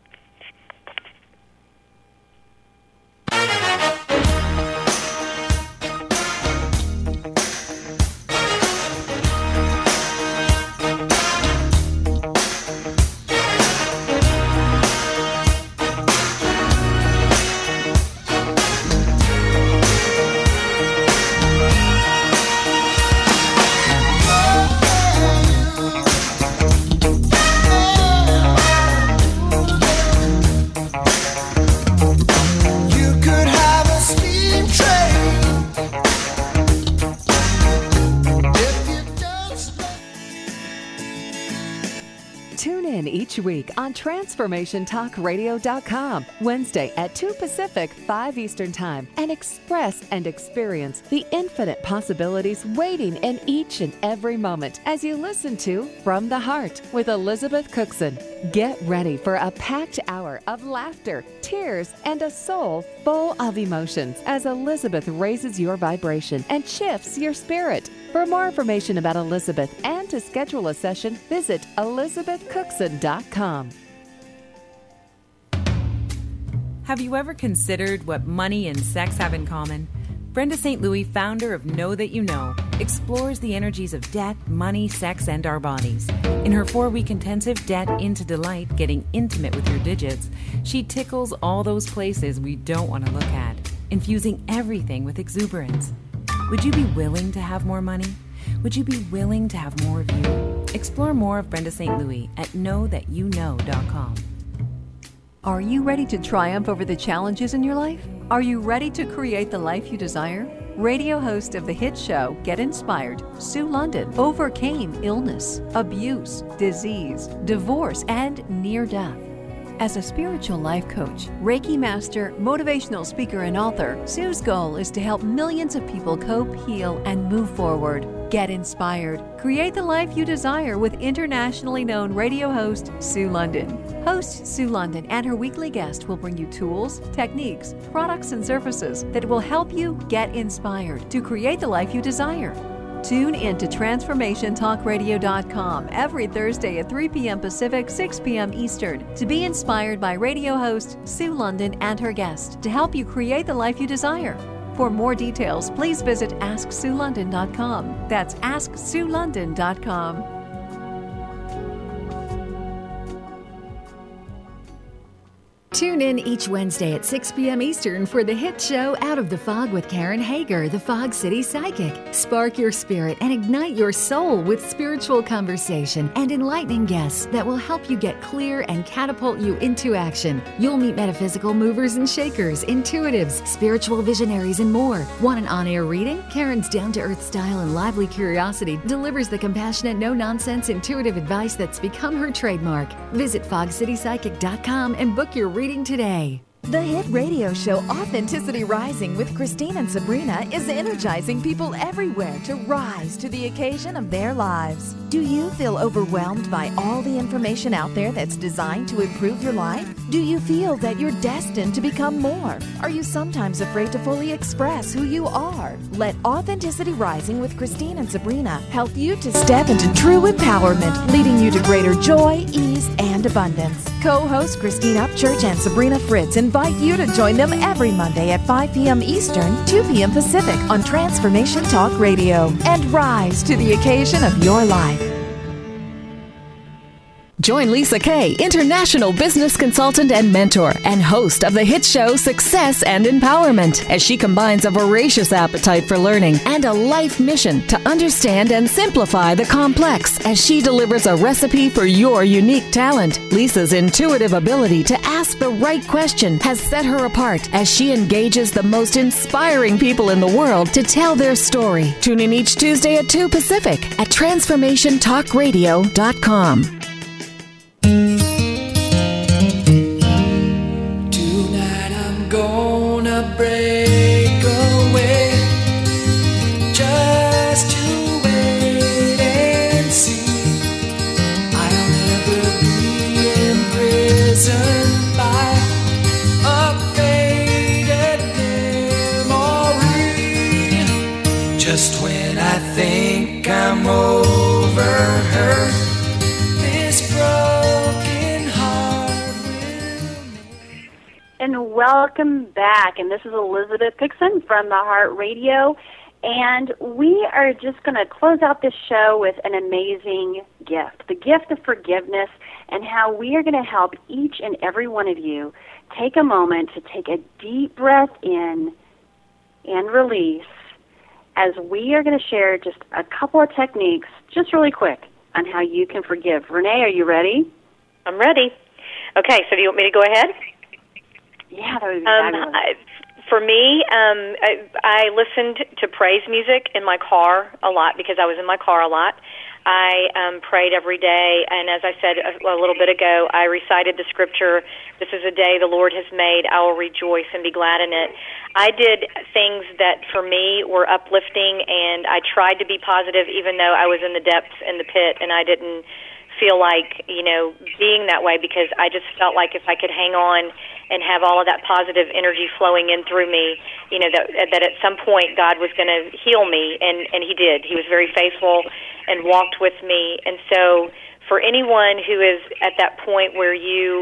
You could have a steam train if you just Tune in each week on transformation talk radio dot com, Wednesday at two Pacific, five Eastern Time, and express and experience the infinite possibilities waiting in each and every moment as you listen to From the Heart with Elizabeth Cookson. Get ready for a packed hour of laughter, tears, and a soul full of emotions as Elizabeth raises your vibration and shifts your spirit. For more information about Elizabeth and to schedule a session, visit elizabeth cookson dot com. Have you ever considered what money and sex have in common? Brenda Saint Louis, founder of Know That You Know, explores the energies of death, money, sex, and our bodies. In her four-week intensive Debt into Delight, Getting Intimate with Your Digits, she tickles all those places we don't want to look at, infusing everything with exuberance. Would you be willing to have more money? Would you be willing to have more of you? Explore more of Brenda Saint Louis at know that you know dot com. Are you ready to triumph over the challenges in your life? Are you ready to create the life you desire? Radio host of the hit show Get Inspired, Sue London, overcame illness, abuse, disease, divorce, and near death. As a spiritual life coach, Reiki master, motivational speaker, and author, Sue's goal is to help millions of people cope, heal, and move forward. Get inspired. Create the life you desire with internationally known radio host Sue London. Host Sue London and her weekly guest will bring you tools, techniques, products, and services that will help you get inspired to create the life you desire. Tune in to transformation talk radio dot com every Thursday at three p.m. Pacific, six p.m. Eastern to be inspired by radio host Sue London and her guest to help you create the life you desire. For more details, please visit ask sue london dot com. That's ask sue london dot com. Tune in each Wednesday at six p.m. Eastern for the hit show Out of the Fog with Karen Hager, the Fog City Psychic. Spark your spirit and ignite your soul with spiritual conversation and enlightening guests that will help you get clear and catapult you into action. You'll meet metaphysical movers and shakers, intuitives, spiritual visionaries, and more. Want an on-air reading? Karen's down-to-earth style and lively curiosity delivers the compassionate, no-nonsense, intuitive advice that's become her trademark. Visit fog city psychic dot com and book your reading today. The hit radio show Authenticity Rising with Christine and Sabrina is energizing people everywhere to rise to the occasion of their lives. Do you feel overwhelmed by all the information out there that's designed to improve your life? Do you feel that you're destined to become more? Are you sometimes afraid to fully express who you are? Let Authenticity Rising with Christine and Sabrina help you to step into true empowerment, leading you to greater joy, ease, and abundance. Co-host Christine Upchurch and Sabrina Fritz invite you to join them every Monday at five p.m. Eastern, two p.m. Pacific on Transformation Talk Radio, and rise to the occasion of your life. Join Lisa Kay, international business consultant and mentor, and host of the hit show Success and Empowerment, as she combines a voracious appetite for learning and a life mission to understand and simplify the complex as she delivers a recipe for your unique talent. Lisa's intuitive ability to ask the right question has set her apart as she engages the most inspiring people in the world to tell their story. Tune in each Tuesday at two Pacific at transformation talk radio dot com. Tonight I'm gonna break away just to wait and see. I'll never be imprisoned by a faded memory. Just when I think I'm over her, this broken heart. And welcome back. And this is Elizabeth Pixon from the Heart Radio. And we are just going to close out this show with an amazing gift, the gift of forgiveness, and how we are going to help each and every one of you take a moment to take a deep breath in and release, as we are going to share just a couple of techniques, just really quick, on how you can forgive. Renee, are you ready? I'm ready. Okay, so do you want me to go ahead? Yeah, that would be um, fabulous. I, for me, um, I, I listened to praise music in my car a lot because I was in my car a lot. I um, prayed every day, and as I said a, a little bit ago, I recited the scripture, "This is a day the Lord has made, I will rejoice and be glad in it." I did things that for me were uplifting, and I tried to be positive even though I was in the depths in the pit, and I didn't feel like, you know, being that way, because I just felt like if I could hang on and have all of that positive energy flowing in through me, you know, that that at some point God was going to heal me, and, and He did. He was very faithful and walked with me. And so for anyone who is at that point where you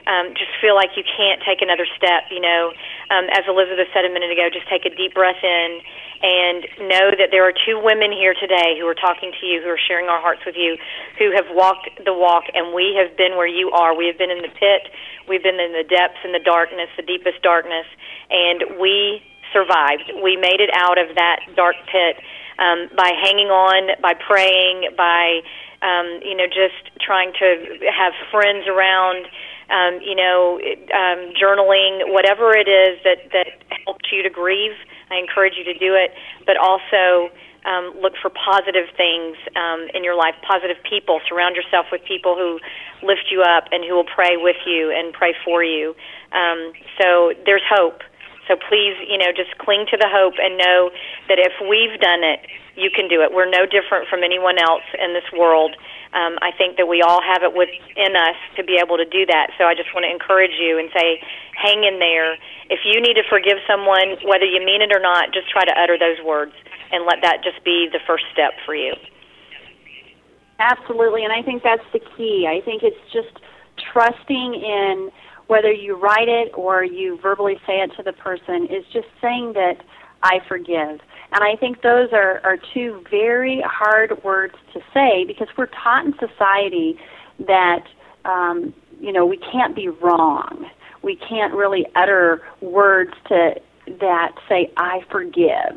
um, just feel like you can't take another step, you know, um, as Elizabeth said a minute ago, just take a deep breath in and know that there are two women here today who are talking to you, who are sharing our hearts with you, who have walked the walk, and we have been where you are. We have been in the pit. We've been in the depths and the darkness, the deepest darkness, and we survived. We made it out of that dark pit um, by hanging on, by praying, by, um, you know, just trying to have friends around, Um, you know, um, journaling, whatever it is that, that helps you to grieve, I encourage you to do it, but also um, look for positive things um, in your life, positive people. Surround yourself with people who lift you up and who will pray with you and pray for you. Um, so there's hope. So please, you know, just cling to the hope and know that if we've done it, you can do it. We're no different from anyone else in this world. Um, I think that we all have it within us to be able to do that. So I just want to encourage you and say, hang in there. If you need to forgive someone, whether you mean it or not, just try to utter those words and let that just be the first step for you. Absolutely, and I think that's the key. I think it's just trusting in whether you write it or you verbally say it to the person, is just saying that I forgive. And I think those are, are two very hard words to say because we're taught in society that, um, you know, we can't be wrong. We can't really utter words to that say, I forgive.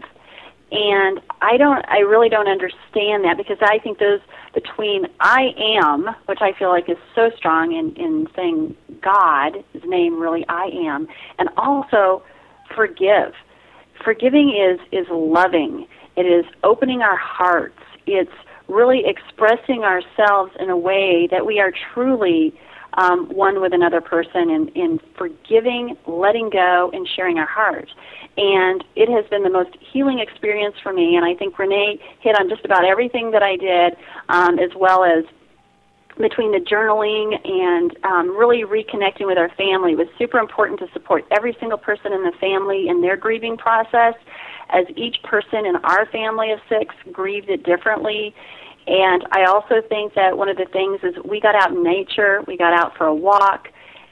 And I don't, I really don't understand that because I think those between I am, which I feel like is so strong in, in saying God's name, really I am, and also forgive. Forgiving is, is loving. It is opening our hearts. It's really expressing ourselves in a way that we are truly um, one with another person in, in forgiving, letting go, and sharing our heart. And it has been the most healing experience for me, and I think Renee hit on just about everything that I did, um, as well as between the journaling and um, really reconnecting with our family. It was super important to support every single person in the family in their grieving process, as each person in our family of six grieved it differently. And I also think that one of the things is we got out in nature, we got out for a walk,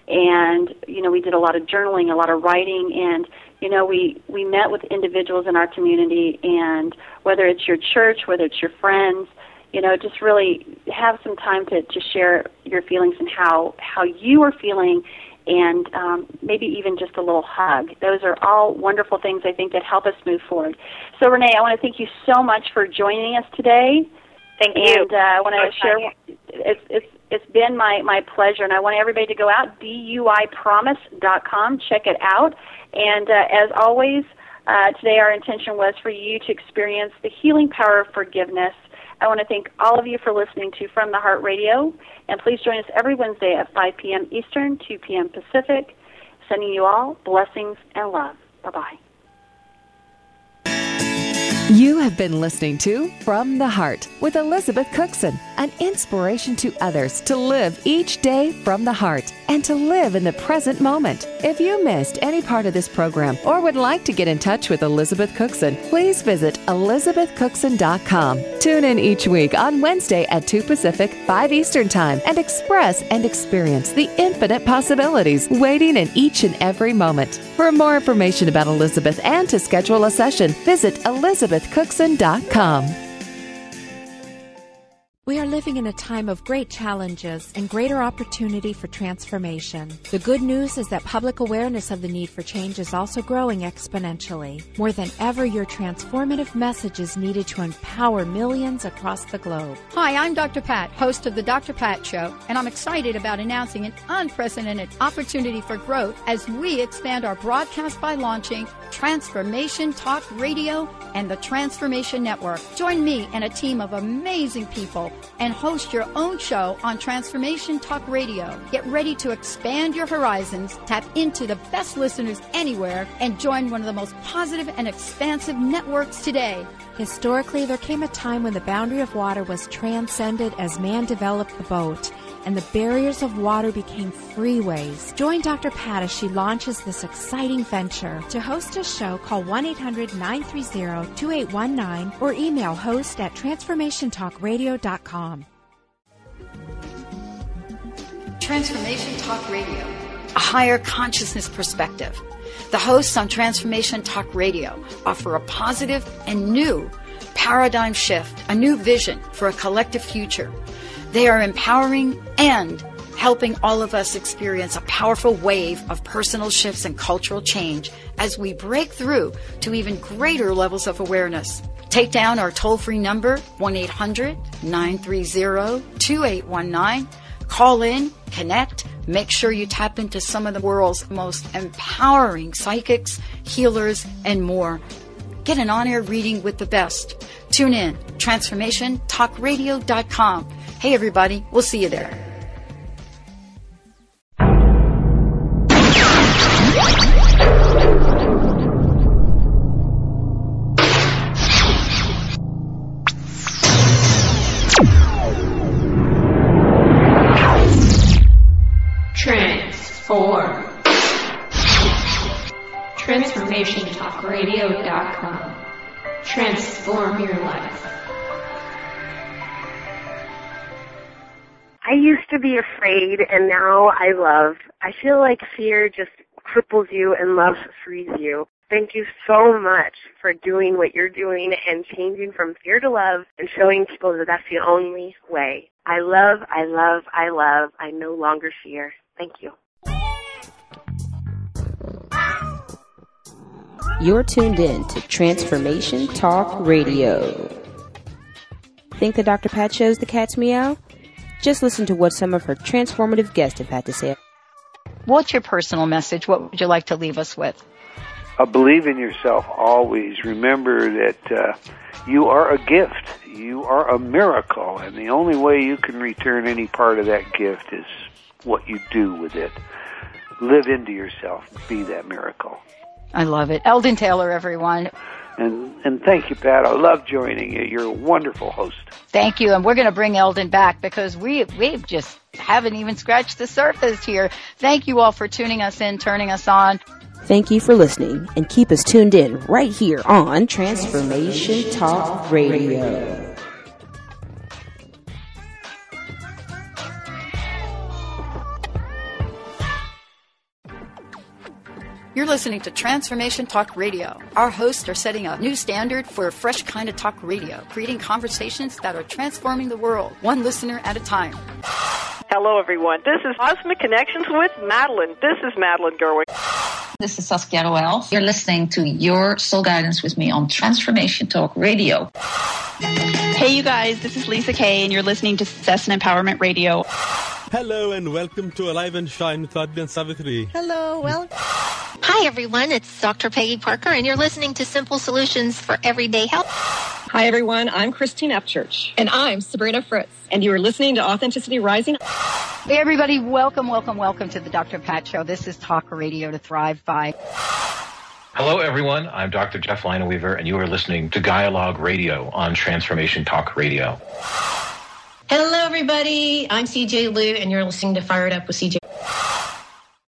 and, you know, we did a lot of journaling, a lot of writing, and, you know, we, we met with individuals in our community, and whether it's your church, whether it's your friends, you know, just really have some time to, to share your feelings and how, how you are feeling, and um, maybe even just a little hug. Those are all wonderful things, I think, that help us move forward. So, Renee, I want to thank you so much for joining us today. Thank you. And uh, I want to share, it's, it's, it's been my, my pleasure, and I want everybody to go out, D U I promise dot com, check it out. And uh, as always, uh, today our intention was for you to experience the healing power of forgiveness. I want to thank all of you for listening to From the Heart Radio, and please join us every Wednesday at five p.m. Eastern, two p.m. Pacific. Sending you all blessings and love. Bye-bye. You have been listening to From the Heart with Elizabeth Cookson, an inspiration to others to live each day from the heart and to live in the present moment. If you missed any part of this program or would like to get in touch with Elizabeth Cookson, please visit elizabeth cookson dot com. Tune in each week on Wednesday at two Pacific, five Eastern Time and express and experience the infinite possibilities waiting in each and every moment. For more information about Elizabeth and to schedule a session, visit elizabeth cookson dot com. We are living in a time of great challenges and greater opportunity for transformation. The good news is that public awareness of the need for change is also growing exponentially. More than ever, your transformative message is needed to empower millions across the globe. Hi, I'm Doctor Pat, host of The Doctor Pat Show, and I'm excited about announcing an unprecedented opportunity for growth as we expand our broadcast by launching Transformation Talk Radio and the Transformation Network. Join me and a team of amazing people and host your own show on Transformation Talk Radio. Get ready to expand your horizons, tap into the best listeners anywhere, and join one of the most positive and expansive networks today. Historically, there came a time when the boundary of water was transcended as man developed the boat, and the barriers of water became freeways. Join Doctor Pat as she launches this exciting venture. To host a show, call one eight hundred nine three zero two eight one nine or email host at transformation talk radio dot com. Transformation Talk Radio, a higher consciousness perspective. The hosts on Transformation Talk Radio offer a positive and new paradigm shift, a new vision for a collective future. They are empowering and helping all of us experience a powerful wave of personal shifts and cultural change as we break through to even greater levels of awareness. Take down our toll-free number, one eight hundred nine three zero two eight one nine. Call in, connect, make sure you tap into some of the world's most empowering psychics, healers, and more. Get an on-air reading with the best. Tune in, transformation talk radio dot com. Hey, everybody, we'll see you there. Transform. transformation talk radio dot com. Transform your life. I used to be afraid, and now I love. I feel like fear just cripples you and love frees you. Thank you so much for doing what you're doing and changing from fear to love and showing people that that's the only way. I love, I love, I love. I no longer fear. Thank you. You're tuned in to Transformation Talk Radio. Think the Doctor Pat Show's the cat's meow? Just listen to what some of her transformative guests have had to say. What's your personal message? What would you like to leave us with? Uh, believe in yourself always. Remember that uh, you are a gift. You are a miracle, and the only way you can return any part of that gift is what you do with it. Live into yourself. Be that miracle. I love it. Eldon Taylor, everyone. And and thank you, Pat. I love joining you. You're a wonderful host. Thank you. And we're going to bring Eldon back because we we just haven't even scratched the surface here. Thank you all for tuning us in, turning us on. Thank you for listening, and keep us tuned in right here on Transformation Talk Radio. You're listening to Transformation Talk Radio. Our hosts are setting a new standard for a fresh kind of talk radio, creating conversations that are transforming the world, one listener at a time. Hello, everyone. This is Cosmic Connections with Madeline. This is Madeline Gerwig. This is Saskia Roel. You're listening to Your Soul Guidance with me on Transformation Talk Radio. Hey, you guys. This is Lisa Kay, and you're listening to Success and Empowerment Radio. Hello, and welcome to Alive and Shine with Adrian Savitri. Hello, well. Hi, everyone. It's Doctor Peggy Parker, and you're listening to Simple Solutions for Everyday Health. Hi, everyone. I'm Christine Upchurch. And I'm Sabrina Fritz. And you are listening to Authenticity Rising. Hey, everybody. Welcome, welcome, welcome to the Doctor Pat Show. This is Talk Radio to Thrive By. Hello, everyone. I'm Doctor Jeff Lineweaver, and you are listening to Dialogue Radio on Transformation Talk Radio. Hello, everybody. I'm C J Liu, and you're listening to Fired Up with C J.